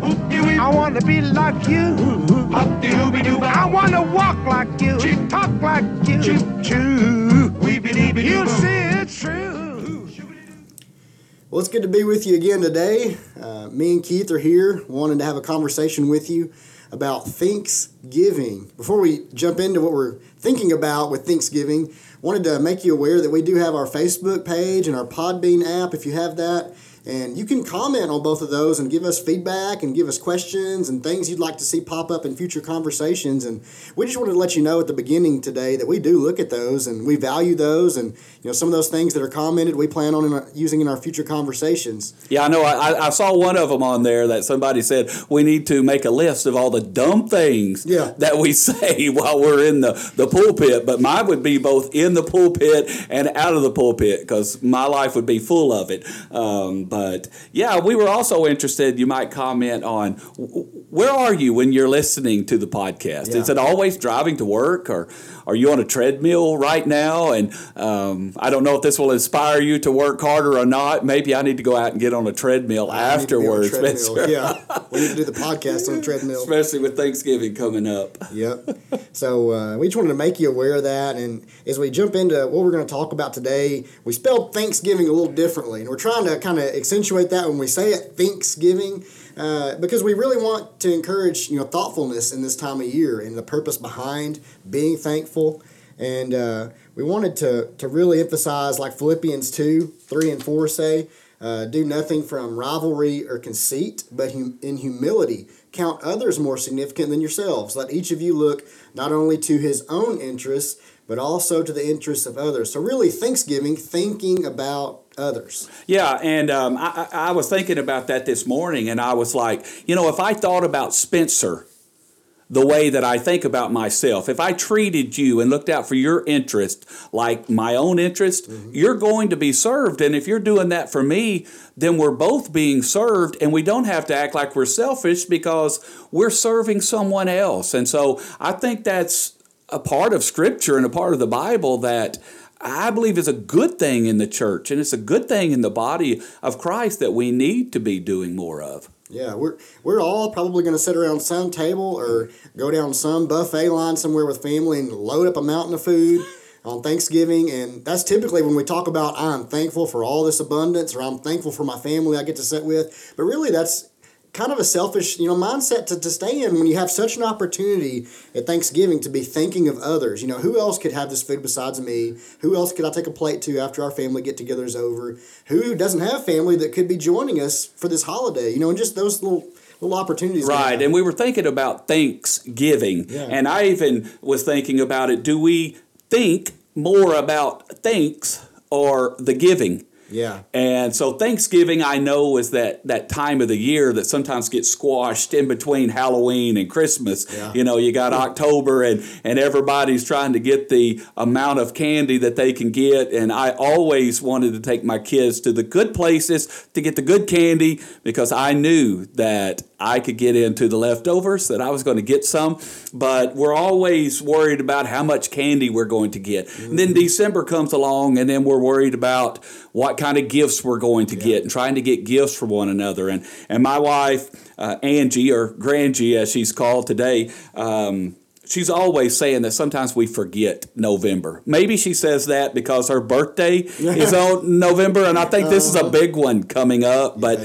I want to be like you. I want to walk like you, talk like you. You'll see it's true. Well, it's good to be with you again today. Me and Keith are here wanting to have a conversation with you about Thanksgiving. Before we jump into what we're thinking about with Thanksgiving, wanted to make you aware that we do have our Facebook page and our Podbean app, if you have that. And you can comment on both of those and give us feedback and give us questions and things you'd like to see pop up in future conversations. And we just wanted to let you know at the beginning today that we do look at those and we value those. And some of those things that are commented we plan on using in our future conversations. Yeah, I know. I saw one of them on there that somebody said we need to make a list of all the dumb things that we say while we're in the pulpit. But mine would be both in the pulpit and out of the pulpit because my life would be full of it. But yeah, we were also interested, you might comment on, where are you when you're listening to the podcast? Yeah. Is it always driving to work, or are you on a treadmill right now? And I don't know if this will inspire you to work harder or not. Maybe I need to go out and get on a treadmill afterwards. Yeah, we need to do the podcast on a treadmill. Especially with Thanksgiving coming up. Yep. So we just wanted to make you aware of that. And as we jump into what we're going to talk about today, we spelled Thanksgiving a little differently. And we're trying to kind of accentuate that when we say it, Thanksgiving, because we really want to encourage thoughtfulness in this time of year and the purpose behind being thankful. And we wanted to really emphasize, like Philippians 2:3-4 say, do nothing from rivalry or conceit, but in humility count others more significant than yourselves. Let each of you look not only to his own interests, but also to the interests of others. So really, Thanksgiving, thinking about others. Yeah, and I was thinking about that this morning, and I was like, if I thought about Spencer the way that I think about myself, if I treated you and looked out for your interest like my own interest, you're going to be served. And if you're doing that for me, then we're both being served, and we don't have to act like we're selfish because we're serving someone else. And so I think that's a part of Scripture and a part of the Bible that I believe is a good thing in the church, and it's a good thing in the body of Christ that we need to be doing more of. Yeah, we're all probably going to sit around some table or go down some buffet line somewhere with family and load up a mountain of food on Thanksgiving. And that's typically when we talk about I'm thankful for all this abundance, or I'm thankful for my family I get to sit with. But really that's kind of a selfish, mindset to stay in when you have such an opportunity at Thanksgiving to be thinking of others. Who else could have this food besides me? Who else could I take a plate to after our family get-together is over? Who doesn't have family that could be joining us for this holiday? And just those little opportunities. Right, and we were thinking about Thanksgiving, and I even was thinking about it. Do we think more about thanks or the giving? Yeah. And so Thanksgiving, I know, is that time of the year that sometimes gets squashed in between Halloween and Christmas. Yeah. You got October and everybody's trying to get the amount of candy that they can get. And I always wanted to take my kids to the good places to get the good candy because I knew that I could get into the leftovers, that I was going to get some. But we're always worried about how much candy we're going to get. And then December comes along, and then we're worried about what kind of gifts we're going to get and trying to get gifts for one another. And my wife, Angie, or Grangie as she's called today, she's always saying that sometimes we forget November. Maybe she says that because her birthday is on November, and I think this is a big one coming up. But,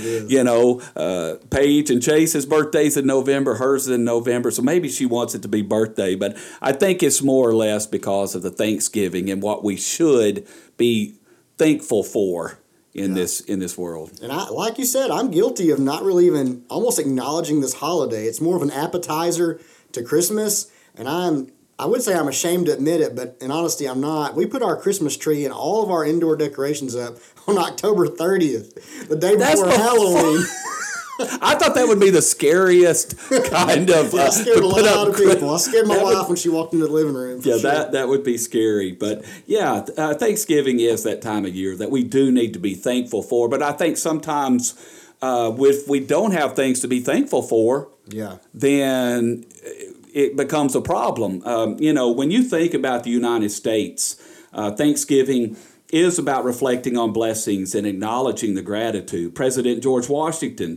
Paige and Chase's birthday's in November, hers is in November, so maybe she wants it to be birthday. But I think it's more or less because of the Thanksgiving and what we should be thankful for in this world. And like you said, I'm guilty of not really even almost acknowledging this holiday. It's more of an appetizer to Christmas, and I would say I'm ashamed to admit it, but in honesty, I'm not. We put our Christmas tree and all of our indoor decorations up on October 30th, the day before Halloween. I thought that would be the scariest kind of. I scared a lot of people. I scared my wife when she walked into the living room. Yeah, sure. that would be scary. But yeah, Thanksgiving is that time of year that we do need to be thankful for. But I think sometimes if we don't have things to be thankful for, then it becomes a problem. When you think about the United States, Thanksgiving is about reflecting on blessings and acknowledging the gratitude. President George Washington,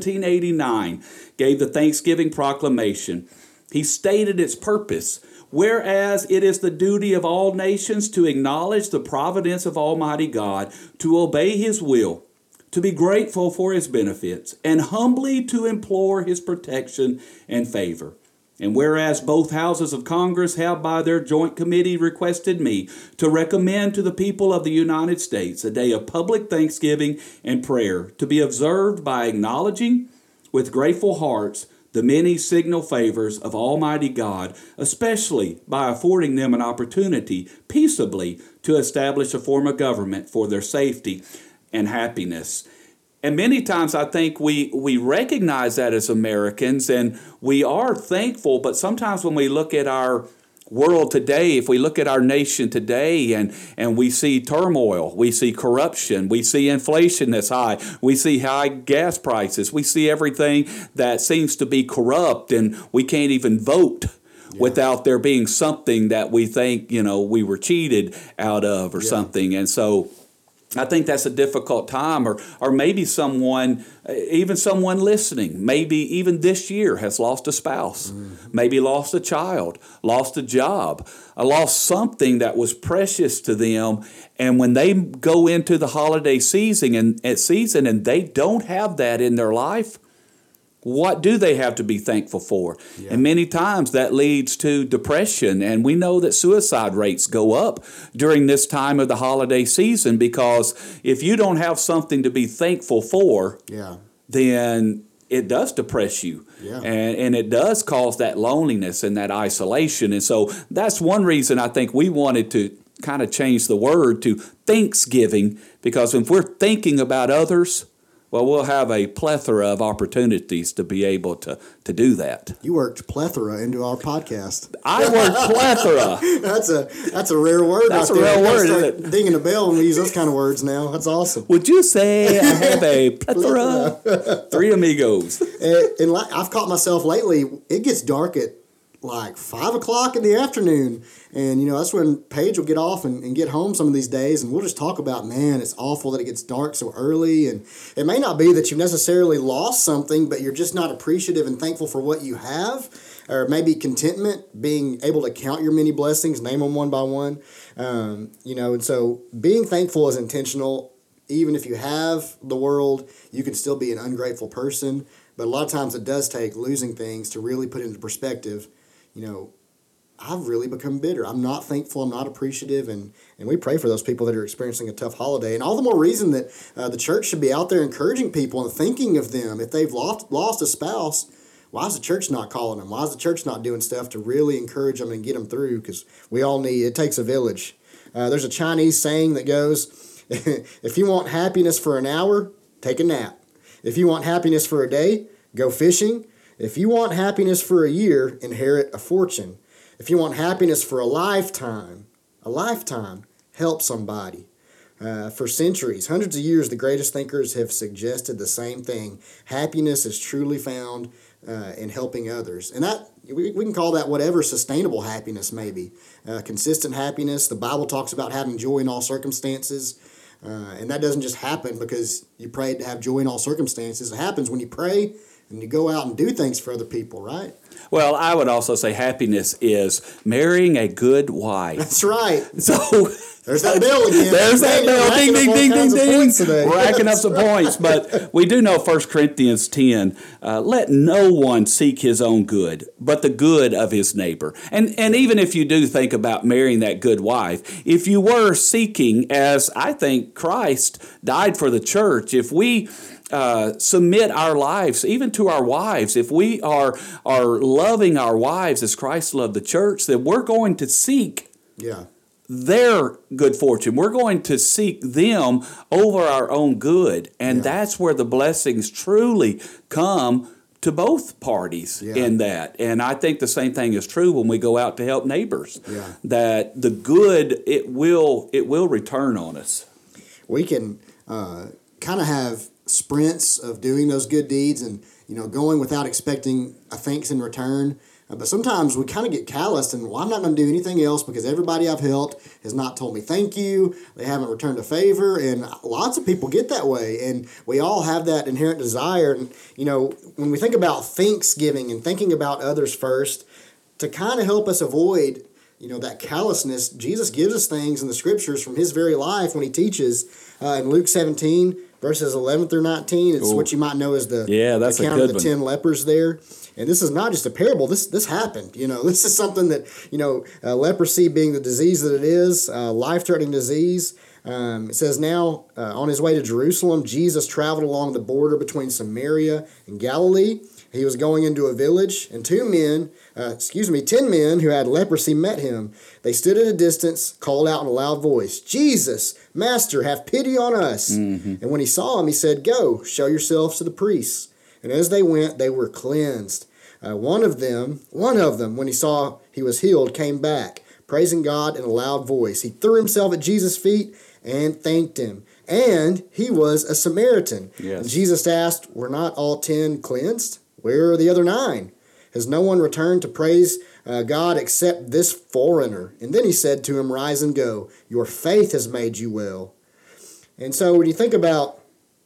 1789, gave the Thanksgiving Proclamation. He stated its purpose. Whereas it is the duty of all nations to acknowledge the providence of Almighty God, to obey His will, to be grateful for His benefits, and humbly to implore His protection and favor. And whereas both houses of Congress have by their joint committee requested me to recommend to the people of the United States a day of public thanksgiving and prayer to be observed by acknowledging with grateful hearts the many signal favors of Almighty God, especially by affording them an opportunity peaceably to establish a form of government for their safety and happiness. And many times I think we recognize that as Americans, and we are thankful, but sometimes when we look at our world today, if we look at our nation today and we see turmoil, we see corruption, we see inflation that's high, we see high gas prices, we see everything that seems to be corrupt, and we can't even vote without there being something that we think, we were cheated out of or something. And so I think that's a difficult time, or maybe someone listening, maybe even this year has lost a spouse, maybe lost a child, lost a job, lost something that was precious to them. And when they go into the holiday season and they don't have that in their life, what do they have to be thankful for? Yeah. And many times that leads to depression. And we know that suicide rates go up during this time of the holiday season, because if you don't have something to be thankful for, then it does depress you. Yeah. And it does cause that loneliness and that isolation. And so that's one reason I think we wanted to kind of change the word to Thanksgiving, because if we're thinking about others, well, we'll have a plethora of opportunities to be able to do that. You worked plethora into our podcast. I worked plethora. That's a rare word. That's right a there. rare word, isn't it? Dinging a bell when we use those kind of words now. That's awesome. Would you say I have a plethora? Three amigos. And I've caught myself lately, it gets dark at like 5 o'clock in the afternoon. And, that's when Paige will get off and get home some of these days. And we'll just talk about, man, it's awful that it gets dark so early. And it may not be that you've necessarily lost something, but you're just not appreciative and thankful for what you have. Or maybe contentment, being able to count your many blessings, name them one by one. And so being thankful is intentional. Even if you have the world, you can still be an ungrateful person. But a lot of times it does take losing things to really put into perspective. I've really become bitter. I'm not thankful. I'm not appreciative. And we pray for those people that are experiencing a tough holiday. And all the more reason that the church should be out there encouraging people and thinking of them. If they've lost a spouse, why is the church not calling them? Why is the church not doing stuff to really encourage them and get them through? Because it takes a village. There's a Chinese saying that goes, if you want happiness for an hour, take a nap. If you want happiness for a day, go fishing. If you want happiness for a year, inherit a fortune. If you want happiness for a lifetime, help somebody. For centuries, hundreds of years, the greatest thinkers have suggested the same thing. Happiness is truly found in helping others. And that we can call that whatever sustainable happiness may be. Consistent happiness. The Bible talks about having joy in all circumstances. And that doesn't just happen because you prayed to have joy in all circumstances. It happens when you pray and you go out and do things for other people, right? Well, I would also say happiness is marrying a good wife. That's right. So there's that bell again. There's that bell. Ding, ding, ding, ding, ding. Racking up some points. But we do know 1 Corinthians 10, let no one seek his own good, but the good of his neighbor. And even if you do think about marrying that good wife, if you were seeking, as I think Christ died for the church, if we submit our lives, even to our wives, if we are loving our wives as Christ loved the church, then we're going to seek their good fortune. We're going to seek them over our own good. And that's where the blessings truly come to both parties in that. And I think the same thing is true when we go out to help neighbors, that the good, it will return on us. We can kind of have sprints of doing those good deeds and going without expecting a thanks in return. But sometimes we kind of get calloused and, well, I'm not going to do anything else because everybody I've helped has not told me thank you. They haven't returned a favor. And lots of people get that way. And we all have that inherent desire. And, when we think about thanksgiving and thinking about others first, to kind of help us avoid, that callousness, Jesus gives us things in the scriptures from his very life when he teaches in Luke 17, verses 11 through 19. It's what you might know as the that's account a of good the 10 lepers there. And this is not just a parable. This happened. This is something that, leprosy being the disease that it is, life-threatening disease. It says now, on his way to Jerusalem, Jesus traveled along the border between Samaria and Galilee. He was going into a village, and 10 men who had leprosy met him. They stood at a distance, called out in a loud voice, "Jesus, Master, have pity on us." Mm-hmm. And when he saw him, he said, "Go, show yourselves to the priests." And as they went, they were cleansed. One of them, when he saw he was healed, came back, praising God in a loud voice. He threw himself at Jesus' feet and thanked him. And he was a Samaritan. Yes. And Jesus asked, "Were not all 10 cleansed? Where are the other 9? Has no one returned to praise God except this foreigner?" And then he said to him, "Rise and go. Your faith has made you well." And so when you think about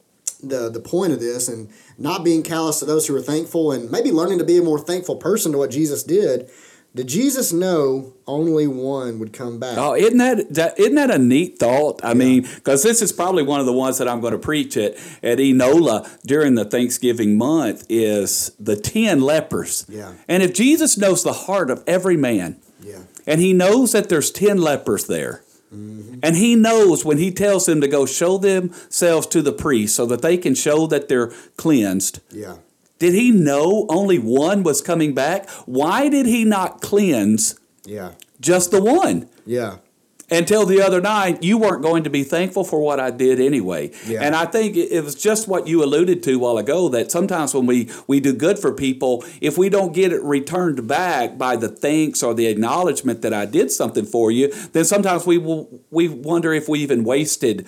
the point of this and not being callous to those who are thankful and maybe learning to be a more thankful person to what Jesus did Jesus know only one would come back? Oh, isn't that a neat thought? I mean, because this is probably one of the ones that I'm going to preach at Enola during the Thanksgiving month is the 10 lepers. Yeah. And if Jesus knows the heart of every man, and he knows that there's 10 lepers there, and he knows when he tells them to go show themselves to the priest so that they can show that they're cleansed. Yeah. Did he know only one was coming back? Why did he not cleanse just the one? Yeah. And tell the other 9, you weren't going to be thankful for what I did anyway. Yeah. And I think it was just what you alluded to a while ago, that sometimes when we do good for people, if we don't get it returned back by the thanks or the acknowledgement that I did something for you, then sometimes we wonder if we even wasted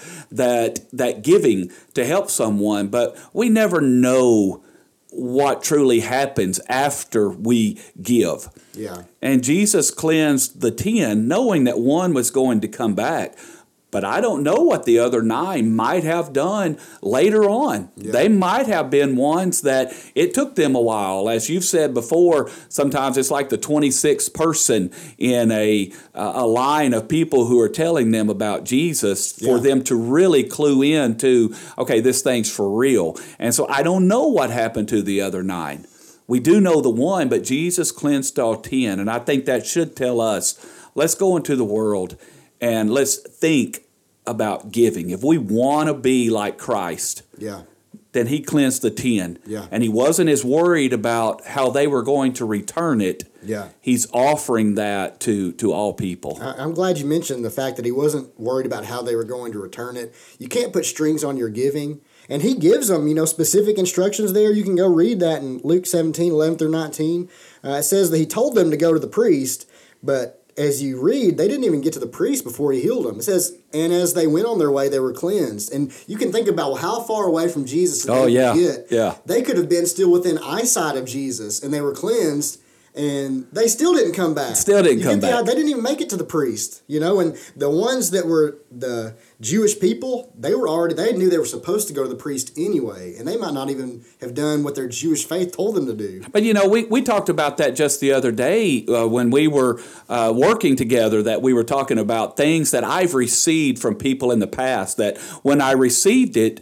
that giving to help someone. But we never know what truly happens after we give. Yeah. And Jesus cleansed the 10, knowing that one was going to come back. But I don't know what the other 9 might have done later on. Yeah. They might have been ones that it took them a while. As you've said before, sometimes it's like the 26th person in a line of people who are telling them about Jesus for them to really clue in to, okay, this thing's for real. And so I don't know what happened to the other 9. We do know the one, but Jesus cleansed all 10. And I think that should tell us, let's go into the world and let's think about giving. If we want to be like Christ, then he cleansed the 10. Yeah. And he wasn't as worried about how they were going to return it. Yeah. He's offering that to all people. I'm glad you mentioned the fact that he wasn't worried about how they were going to return it. You can't put strings on your giving. And he gives them, specific instructions there. You can go read that in Luke 17, 11 through 19. It says that he told them to go to the priest, but as you read, they didn't even get to the priest before he healed them. It says, and as they went on their way, they were cleansed. And you can think about how far away from Jesus did they get. Yeah. They could have been still within eyesight of Jesus, and they were cleansed, and they still didn't come back. Still didn't come back. They didn't even make it to the priest, And the ones that were the Jewish people, they knew they were supposed to go to the priest anyway, and they might not even have done what their Jewish faith told them to do. But we talked about that just the other day when we were working together, that we were talking about things that I've received from people in the past, that when I received it,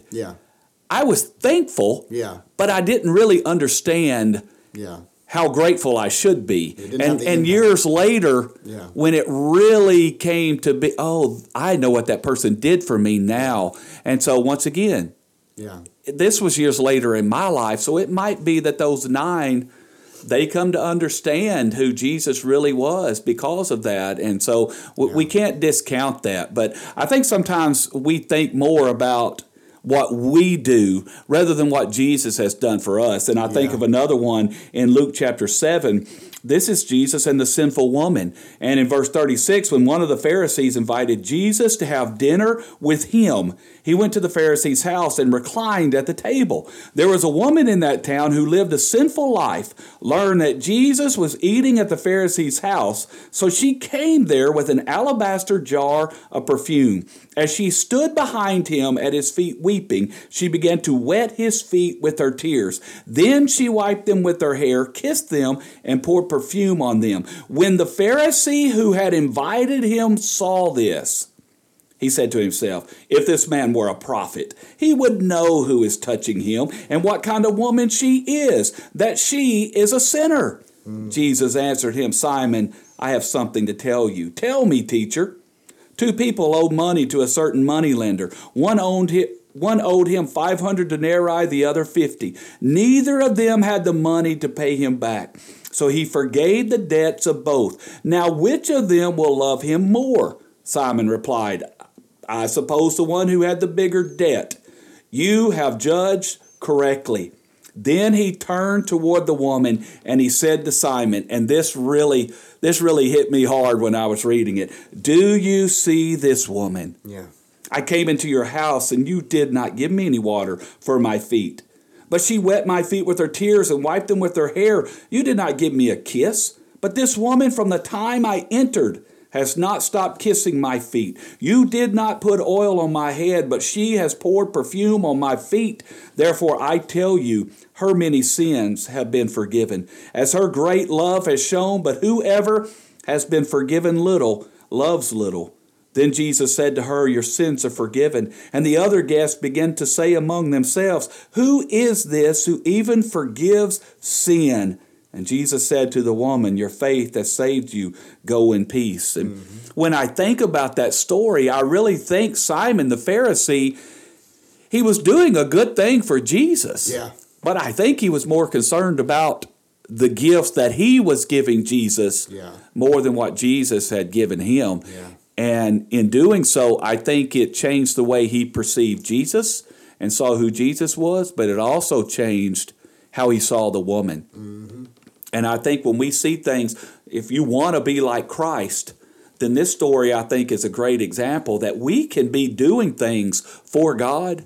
I was thankful, but I didn't really understand how grateful I should be. And years later, when it really came to be, I know what that person did for me now. And so once again, this was years later in my life, so it might be that those 9, they come to understand who Jesus really was because of that. And so we can't discount that. But I think sometimes we think more about what we do rather than what Jesus has done for us. And I think of another one in Luke chapter 7. This is Jesus and the sinful woman. And in verse 36, when one of the Pharisees invited Jesus to have dinner with him, he went to the Pharisee's house and reclined at the table. There was a woman in that town who lived a sinful life, learned that Jesus was eating at the Pharisee's house, so she came there with an alabaster jar of perfume. As she stood behind him at his feet weeping, she began to wet his feet with her tears. Then she wiped them with her hair, kissed them, and poured perfume on them. When the Pharisee who had invited him saw this, he said to himself, if this man were a prophet, he would know who is touching him and what kind of woman she is, that she is a sinner. Jesus answered him, Simon, I have something to tell you. Tell me, teacher. 2 people owed money to a certain moneylender. One owed him 500 denarii, the other 50. Neither of them had the money to pay him back. So he forgave the debts of both. Now which of them will love him more? Simon replied, I suppose the one who had the bigger debt. You have judged correctly. Then he turned toward the woman and he said to Simon, and this really hit me hard when I was reading it. Do you see this woman? Yeah. I came into your house and you did not give me any water for my feet. But she wet my feet with her tears and wiped them with her hair. You did not give me a kiss. But this woman from the time I entered has not stopped kissing my feet. You did not put oil on my head, but she has poured perfume on my feet. Therefore I tell you, her many sins have been forgiven, as her great love has shown, but whoever has been forgiven little loves little. Then Jesus said to her, your sins are forgiven. And the other guests began to say among themselves, who is this who even forgives sin? And Jesus said to the woman, your faith has saved you. Go in peace. And when I think about that story, I really think Simon the Pharisee, he was doing a good thing for Jesus. Yeah. But I think he was more concerned about the gifts that he was giving Jesus more than what Jesus had given him. Yeah. And in doing so, I think it changed the way he perceived Jesus and saw who Jesus was, but it also changed how he saw the woman. Mm-hmm. And I think when we see things, if you want to be like Christ, then this story, I think, is a great example that we can be doing things for God,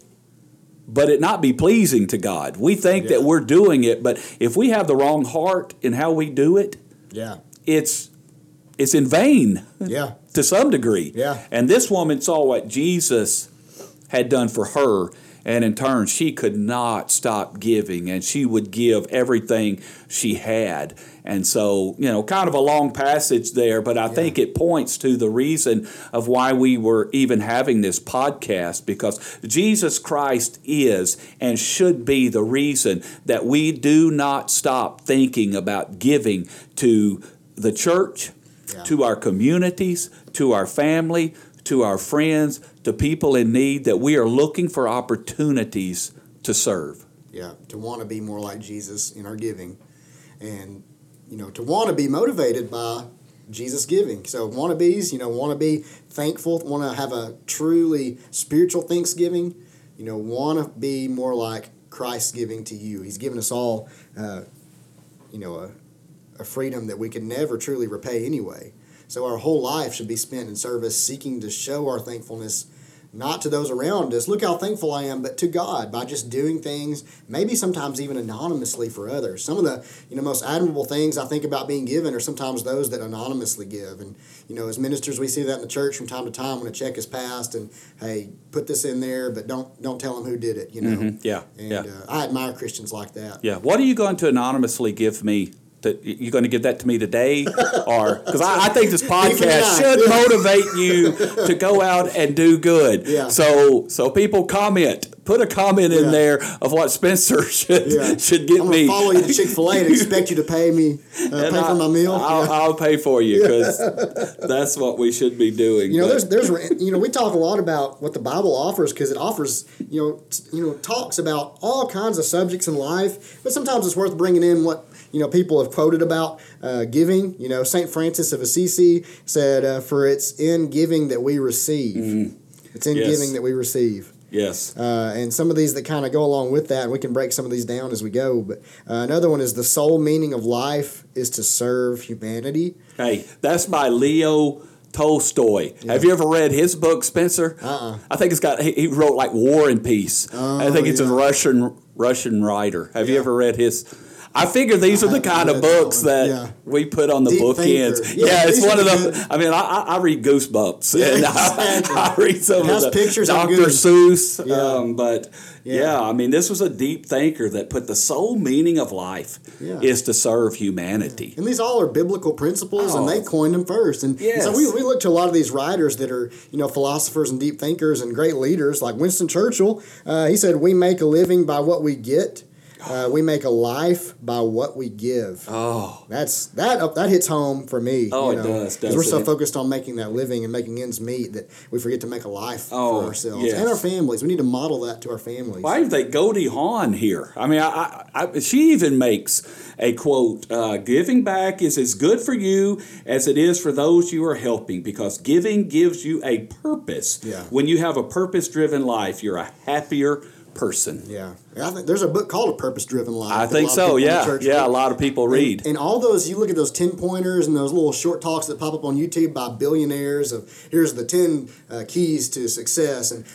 but it not be pleasing to God. We think that we're doing it, but if we have the wrong heart in how we do it, it's in vain to some degree. Yeah. And this woman saw what Jesus had done for her, and in turn, she could not stop giving, and she would give everything she had. And so, kind of a long passage there, but I think it points to the reason of why we were even having this podcast, because Jesus Christ is and should be the reason that we do not stop thinking about giving to the church, to our communities, to our family, to our friends, to people in need, that we are looking for opportunities to serve. Yeah, to want to be more like Jesus in our giving, and to want to be motivated by Jesus giving. So wannabes, want to be thankful, want to have a truly spiritual thanksgiving, want to be more like Christ giving to you. He's given us all, a freedom that we can never truly repay anyway. So our whole life should be spent in service, seeking to show our thankfulness, not to those around us, look how thankful I am, but to God, by just doing things, maybe sometimes even anonymously for others. Some of the most admirable things I think about being given are sometimes those that anonymously give. And, as ministers, we see that in the church from time to time when a check is passed and, hey, put this in there, but don't tell them who did it, And I admire Christians like that. Yeah. What are you going to anonymously give me? You're going to give that to me today? Or because I think this podcast should motivate you to go out and do good. Yeah. So people comment. Put a comment in there of what Spencer should get I'm me. I'm going to follow you to Chick-fil-A and expect you to pay me, pay for my meal. I'll pay for you, because that's what we should be doing. There's we talk a lot about what the Bible offers, because it offers, talks about all kinds of subjects in life, but sometimes it's worth bringing in what, people have quoted about giving. St. Francis of Assisi said, for it's in giving that we receive. It's in giving that we receive. Yes. And some of these that kind of go along with that, and we can break some of these down as we go. But another one is the sole meaning of life is to serve humanity. Hey, that's by Leo Tolstoy. Yeah. Have you ever read his book, Spencer? I think he wrote like War and Peace. I think it's a Russian writer. Have you ever read his? I figure these are the kind of books that we put on the bookends. Yeah, it's one of them. I mean, I read Goosebumps, and exactly. I read some of the pictures Dr. Seuss. I mean, this was a deep thinker that put the sole meaning of life is to serve humanity. And these all are biblical principles, and they coined them first. And so we look to a lot of these writers that are, philosophers and deep thinkers and great leaders, like Winston Churchill. He said, "We make a living by what we get. We make a life by what we give." Oh, that hits home for me. Oh, it does. Because we're so focused on making that living and making ends meet that we forget to make a life for ourselves and our families. We need to model that to our families. Why do they Goldie Hawn here? I mean, she even makes a quote: "Giving back is as good for you as it is for those you are helping, because giving gives you a purpose. Yeah. When you have a purpose-driven life, you're a happier person." Yeah. I think there's a book called A Purpose-Driven Life. I think so, yeah. Yeah, a lot of people read. And all those, you look at those 10-pointers and those little short talks that pop up on YouTube by billionaires of, here's the 10 keys to success. And,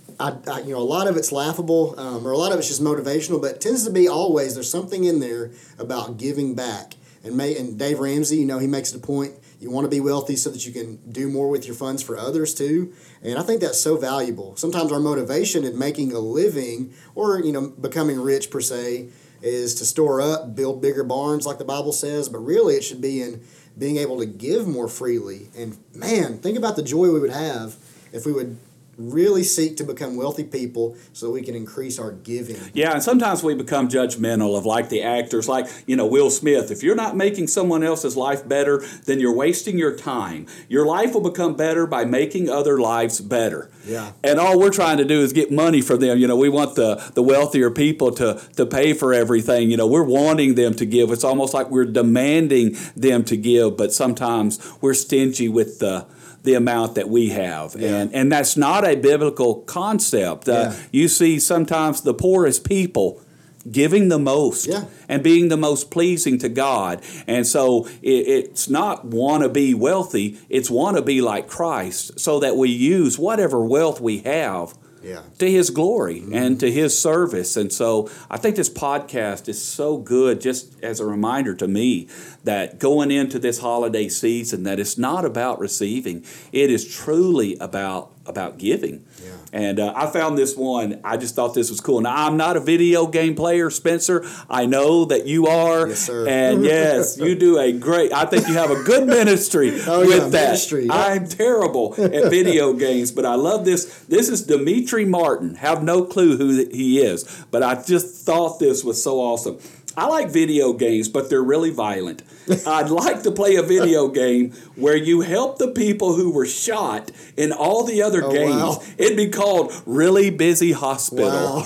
a lot of it's laughable or a lot of it's just motivational, but it tends to be always, there's something in there about giving back. And Dave Ramsey, he makes it a point. You want to be wealthy so that you can do more with your funds for others too. And I think that's so valuable. Sometimes our motivation in making a living or, becoming rich per se is to store up, build bigger barns like the Bible says. But really it should be in being able to give more freely. And man, think about the joy we would have if we would really seek to become wealthy people so we can increase our giving. Yeah, and sometimes we become judgmental of like the actors, like, Will Smith. If you're not making someone else's life better, then you're wasting your time. Your life will become better by making other lives better. Yeah. And all we're trying to do is get money for them. We want the wealthier people to pay for everything. We're wanting them to give. It's almost like we're demanding them to give, but sometimes we're stingy with the amount that we have. Yeah. And that's not a biblical concept. You see sometimes the poorest people giving the most and being the most pleasing to God. And so it's not want to be wealthy, it's want to be like Christ, so that we use whatever wealth we have to His glory and to His service. And so I think this podcast is so good, just as a reminder to me that going into this holiday season, that it's not about receiving, it is truly about giving. Yeah. And I found this one. I just thought this was cool. Now, I'm not a video game player, Spencer. I know that you are. Yes, sir. And yes, you do I think you have a good ministry with that. Ministry. I'm terrible at video games, but I love this. This is Demetri Martin. Have no clue who he is, but I just thought this was so awesome. I like video games, but they're really violent. I'd like to play a video game where you help the people who were shot in all the other games. Wow. It'd be called Really Busy Hospital.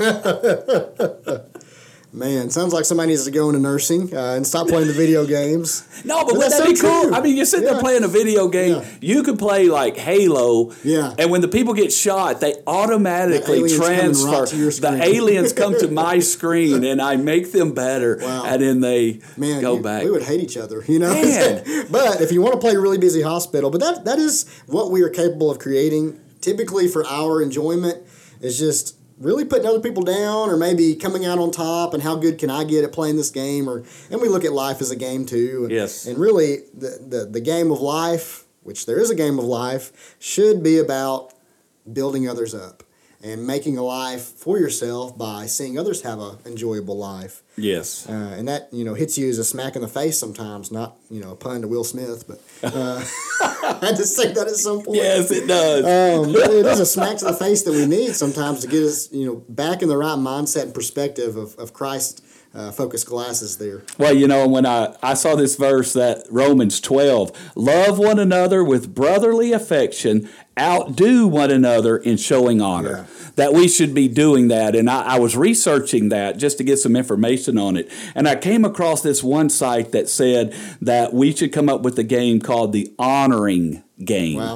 Wow. Man, sounds like somebody needs to go into nursing and stop playing the video games. No, but wouldn't that be cool? I mean, you're sitting there playing a video game. Yeah. You could play like Halo. Yeah. And when the people get shot, they automatically transfer. The aliens come to my screen, and I make them better. Wow. And then they go back. We would hate each other, But if you want to play Really Busy Hospital, but that is what we are capable of creating, typically for our enjoyment, is just really putting other people down or maybe coming out on top and how good can I get at playing this game. And we look at life as a game too. Yes. And really the game of life, which there is a game of life, should be about building others up and making a life for yourself by seeing others have an enjoyable life. Yes. And that, hits you as a smack in the face sometimes, not, a pun to Will Smith, but I had to say that at some point. Yes, it does. It is a smack to the face that we need sometimes to get us, back in the right mindset and perspective of Christ. Focused glasses there. Well, when I saw this verse, that Romans 12, love one another with brotherly affection, outdo one another in showing honor. Yeah. That we should be doing that. And I was researching that just to get some information on it. And I came across this one site that said that we should come up with a game called the Honoring Game. Wow.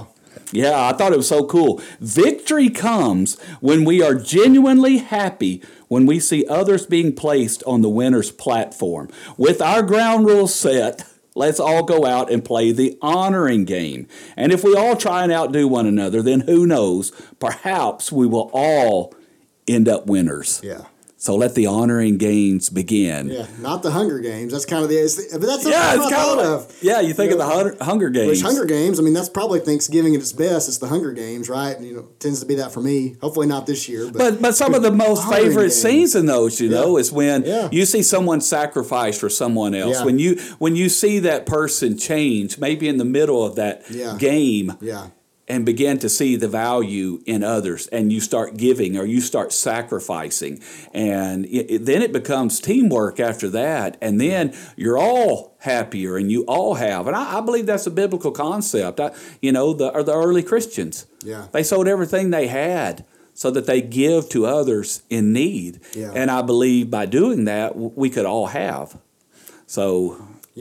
Yeah, I thought it was so cool. Victory comes when we are genuinely happy when we see others being placed on the winner's platform. With our ground rules set, let's all go out and play the honoring game. And if we all try and outdo one another, then who knows, perhaps we will all end up winners. Yeah. So let the honoring games begin. Yeah, not the Hunger Games. That's kind of but that's Yeah, what I thought of. Yeah, you think of the Hunger Games. Which Hunger Games, I mean, that's probably Thanksgiving at its best. It's the Hunger Games, right? And, tends to be that for me. Hopefully not this year. But some of the most favorite scenes in those, is when you see someone sacrifice for someone else. Yeah. When you see that person change, maybe in the middle of that game. Yeah. And begin to see the value in others, and you start giving or you start sacrificing, and then it becomes teamwork after that, and then you're all happier, and you all have. And I believe that's a biblical concept. The early Christians, they sold everything they had so that they give to others in need, and I believe by doing that we could all have. So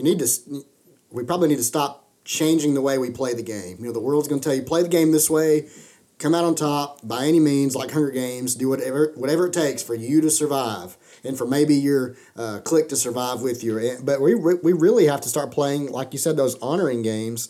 we probably need to stop changing the way we play the game. The world's going to tell you, play the game this way, come out on top by any means, like Hunger Games, do whatever it takes for you to survive and for maybe your clique to survive with you. But we really have to start playing, like you said, those honoring games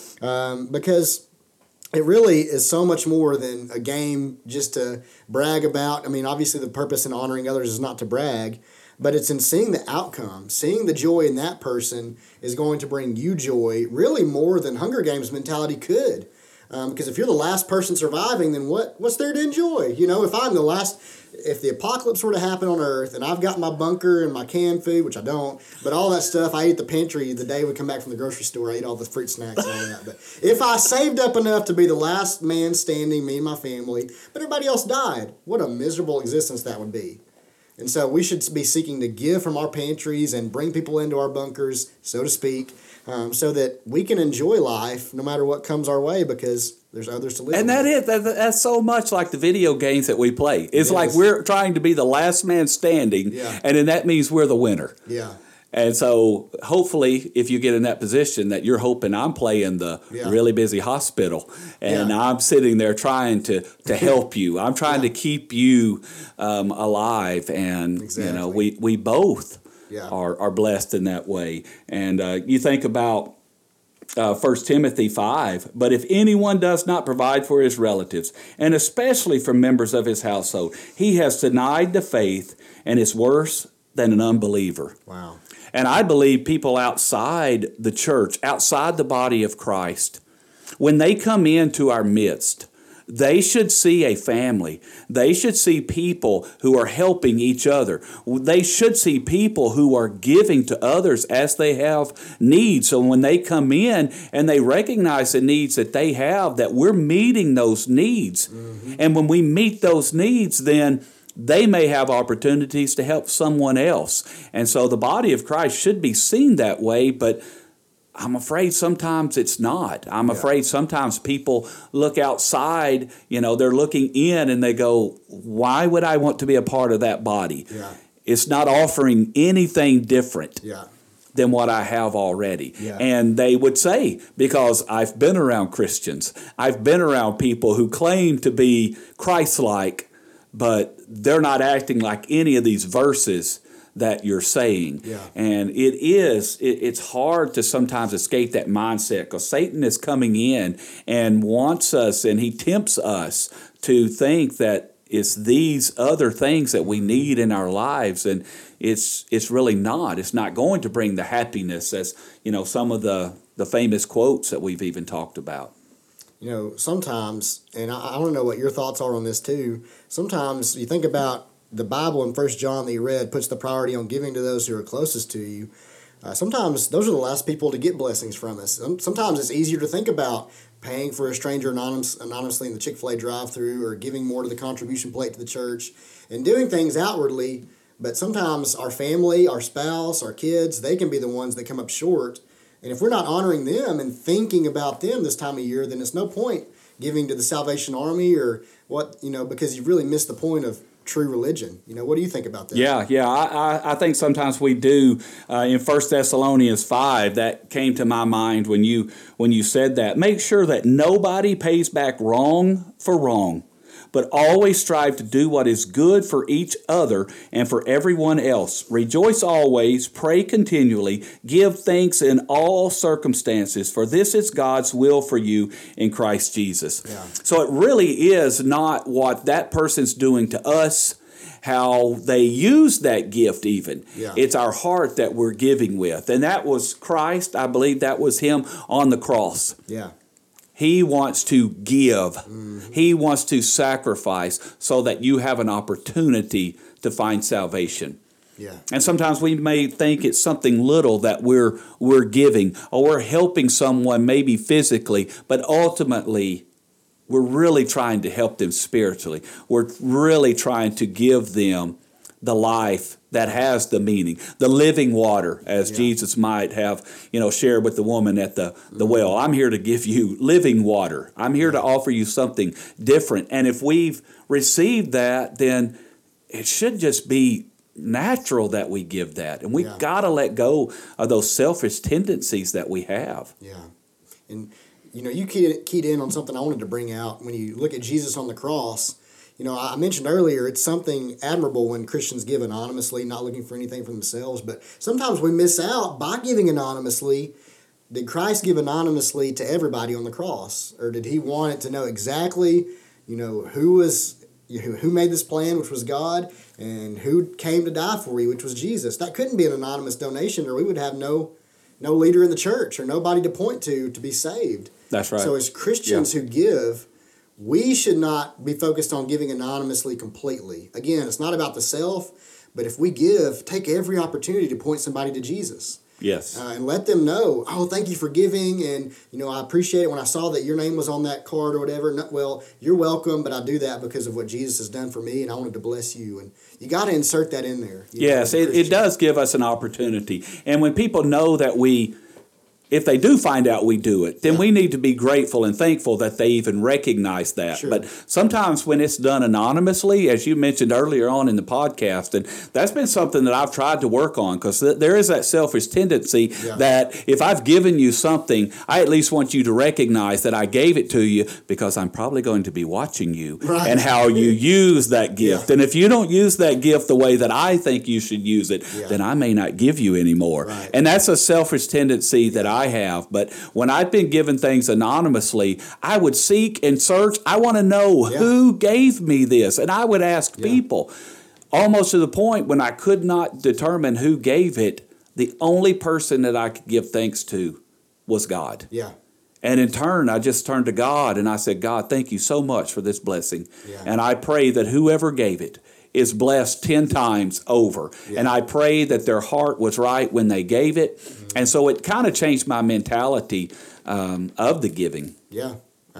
because it really is so much more than a game just to brag about. I mean, obviously the purpose in honoring others is not to brag, but it's in seeing the outcome, seeing the joy in that person is going to bring you joy, really more than Hunger Games mentality could. Because if you're the last person surviving, then what's there to enjoy? If I'm the last, if the apocalypse were to happen on Earth and I've got my bunker and my canned food, which I don't, but all that stuff, I ate the pantry the day we come back from the grocery store, I ate all the fruit snacks and all that. But if I saved up enough to be the last man standing, me and my family, but everybody else died, what a miserable existence that would be. And so we should be seeking to give from our pantries and bring people into our bunkers, so to speak, so that we can enjoy life no matter what comes our way because there's others to live with. And that's so much like the video games that we play. It's like we're trying to be the last man standing, and then that means we're the winner. Yeah. And so hopefully if you get in that position that you're hoping I'm playing the really busy hospital and I'm sitting there trying to help you. I'm trying to keep you alive. And, we both are blessed in that way. And you think about 1 Timothy 5, but if anyone does not provide for his relatives, and especially for members of his household, he has denied the faith and is worse than an unbeliever. Wow. And I believe people outside the church, outside the body of Christ, when they come into our midst, they should see a family. They should see people who are helping each other. They should see people who are giving to others as they have needs. So when they come in and they recognize the needs that they have, that we're meeting those needs. Mm-hmm. And when we meet those needs, then they may have opportunities to help someone else. And so the body of Christ should be seen that way, but I'm afraid sometimes it's not. I'm afraid sometimes people look outside, they're looking in and they go, why would I want to be a part of that body? Yeah. It's not offering anything different than what I have already. Yeah. And they would say, because I've been around Christians, I've been around people who claim to be Christ-like, but they're not acting like any of these verses that you're saying. Yeah. And it's hard to sometimes escape that mindset because Satan is coming in and wants us and he tempts us to think that it's these other things that we need in our lives, and it's really not. It's not going to bring the happiness as, some of the famous quotes that we've even talked about. Sometimes, and I want to know what your thoughts are on this too, sometimes you think about the Bible in 1 John that you read puts the priority on giving to those who are closest to you. Sometimes those are the last people to get blessings from us. Sometimes it's easier to think about paying for a stranger anonymously in the Chick-fil-A drive-thru or giving more to the contribution plate to the church and doing things outwardly, but sometimes our family, our spouse, our kids, they can be the ones that come up short. And if we're not honoring them and thinking about them this time of year, then it's no point giving to the Salvation Army or because you've really missed the point of true religion. What do you think about that? Yeah. I think sometimes we do. In 1 Thessalonians 5, that came to my mind when you said that. Make sure that nobody pays back wrong for wrong, but always strive to do what is good for each other and for everyone else. Rejoice always, pray continually, give thanks in all circumstances, for this is God's will for you in Christ Jesus. Yeah. So it really is not what that person's doing to us, how they use that gift even. Yeah. It's our heart that we're giving with. And that was Christ. I believe that was him on the cross. Yeah. He wants to give. He wants to sacrifice so that you have an opportunity to find salvation. Yeah. And sometimes we may think it's something little that we're giving, or we're helping someone maybe physically, but ultimately we're really trying to help them spiritually. We're really trying to give them the life that has the meaning, the living water, as Jesus might have, shared with the woman at the well. I'm here to give you living water. I'm here to offer you something different. And if we've received that, then it should just be natural that we give that. And we've got to let go of those selfish tendencies that we have. Yeah. And, you keyed in on something I wanted to bring out. When you look at Jesus on the cross, I mentioned earlier, it's something admirable when Christians give anonymously, not looking for anything for themselves. But sometimes we miss out by giving anonymously. Did Christ give anonymously to everybody on the cross? Or did he want it to know exactly, who made this plan, which was God, and who came to die for you, which was Jesus? That couldn't be an anonymous donation, or we would have no leader in the church or nobody to point to be saved. That's right. So as Christians who give, we should not be focused on giving anonymously completely. Again, it's not about the self, but if we give, take every opportunity to point somebody to Jesus. Yes. And let them know, thank you for giving, and, I appreciate it when I saw that your name was on that card or whatever. Well, you're welcome, but I do that because of what Jesus has done for me, and I wanted to bless you. And you got to insert that in there. Yes, it does give us an opportunity. And when people know that if they do find out we do it, then we need to be grateful and thankful that they even recognize that. Sure. But sometimes when it's done anonymously, as you mentioned earlier on in the podcast, and that's been something that I've tried to work on, because there is that selfish tendency that if I've given you something, I at least want you to recognize that I gave it to you because I'm probably going to be watching you and how you use that gift. And if you don't use that gift the way that I think you should use it, then I may not give you anymore. Right. And that's a selfish tendency that I have. But when I've been given things anonymously, I would seek and search. I want to know who gave me this. And I would ask people, almost to the point when I could not determine who gave it, the only person that I could give thanks to was God. Yeah. And in turn, I just turned to God and I said, God, thank you so much for this blessing. Yeah. And I pray that whoever gave it is blessed 10 times over. Yeah. And I pray that their heart was right when they gave it. Mm-hmm. And so it kind of changed my mentality of the giving. Yeah.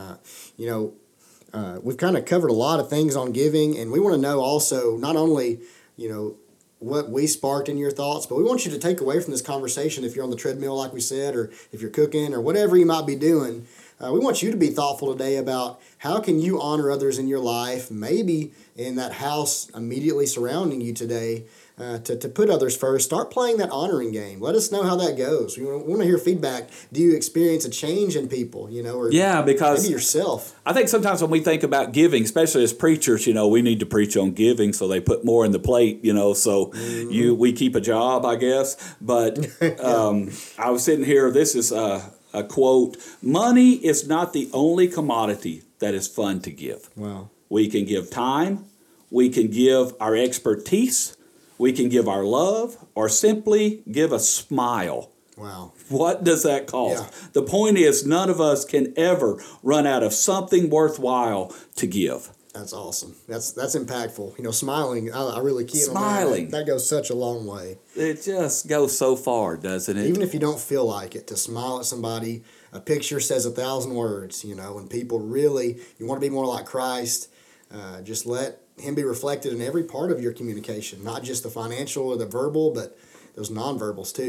We've kind of covered a lot of things on giving, and we want to know also not only, what we sparked in your thoughts, but we want you to take away from this conversation, if you're on the treadmill, like we said, or if you're cooking or whatever you might be doing. We want you to be thoughtful today about how can you honor others in your life, maybe in that house immediately surrounding you today, to put others first. Start playing that honoring game. Let us know how that goes. We want to hear feedback. Do you experience a change in people, or because maybe yourself? I think sometimes when we think about giving, especially as preachers, we need to preach on giving, so they put more in the plate, so we keep a job, I guess. But I was sitting here, this is a quote, money is not the only commodity that is fun to give. Wow. We can give time, we can give our expertise, we can give our love, or simply give a smile. Wow. What does that cost? Yeah. The point is, none of us can ever run out of something worthwhile to give. That's awesome. That's impactful. Smiling, I really key in on Smiling. that. That goes such a long way. It just goes so far, doesn't it? Even if you don't feel like it, to smile at somebody, a picture says 1,000 words, when people really, you want to be more like Christ, just let him be reflected in every part of your communication, not just the financial or the verbal, but those nonverbals too.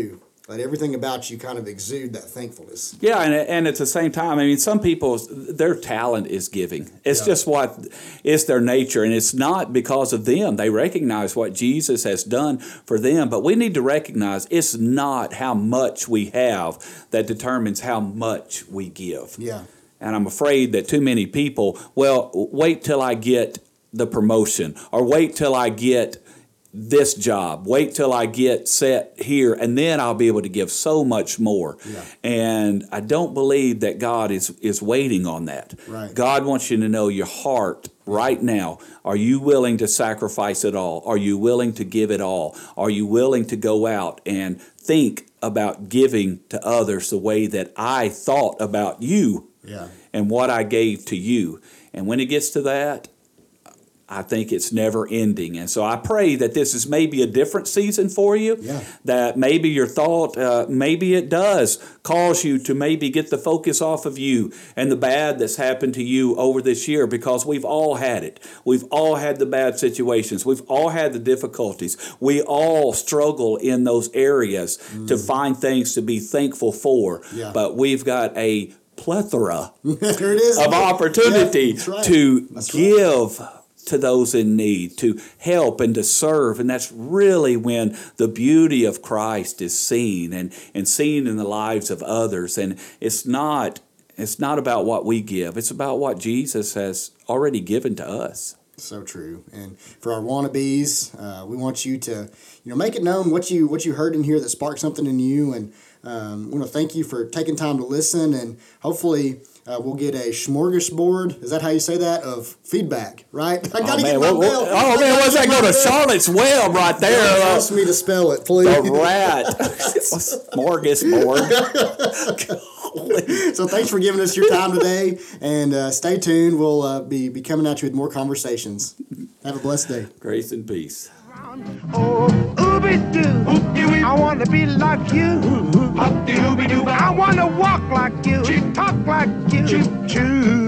Let everything about you kind of exude that thankfulness. Yeah, and at the same time, I mean, some people, their talent is giving. It's just it's their nature, and it's not because of them. They recognize what Jesus has done for them, but we need to recognize it's not how much we have that determines how much we give. Yeah. And I'm afraid that too many people, well, wait till I get the promotion, or wait till I get this job, wait till I get set here, and then I'll be able to give so much more. Yeah. And I don't believe that God is waiting on that. Right. God wants you to know your heart right now. Are you willing to sacrifice it all? Are you willing to give it all? Are you willing to go out and think about giving to others the way that I thought about you and what I gave to you? And when it gets to that, I think it's never ending. And so I pray that this is maybe a different season for you, that maybe your thought, maybe it does cause you to maybe get the focus off of you and the bad that's happened to you over this year, because we've all had it. We've all had the bad situations. We've all had the difficulties. We all struggle in those areas to find things to be thankful for. But we've got a plethora of opportunity to give to those in need, to help and to serve. And that's really when the beauty of Christ is seen and seen in the lives of others. And it's not about what we give. It's about what Jesus has already given to us. So true. And for our wannabes, we want you to, make it known what you heard in here that sparked something in you. And we want to thank you for taking time to listen, and hopefully we'll get a smorgasbord. Is that how you say that? Of feedback, right? I got to get my bell. Oh, man, what's that going to Charlotte's Web right there? Ask me to spell it, please. The rat. Smorgasbord. So thanks for giving us your time today, and stay tuned. We'll be coming at you with more conversations. Have a blessed day. Grace and peace. Oh, ooby-doo, I want to be like you. I want to walk like you, talk like you.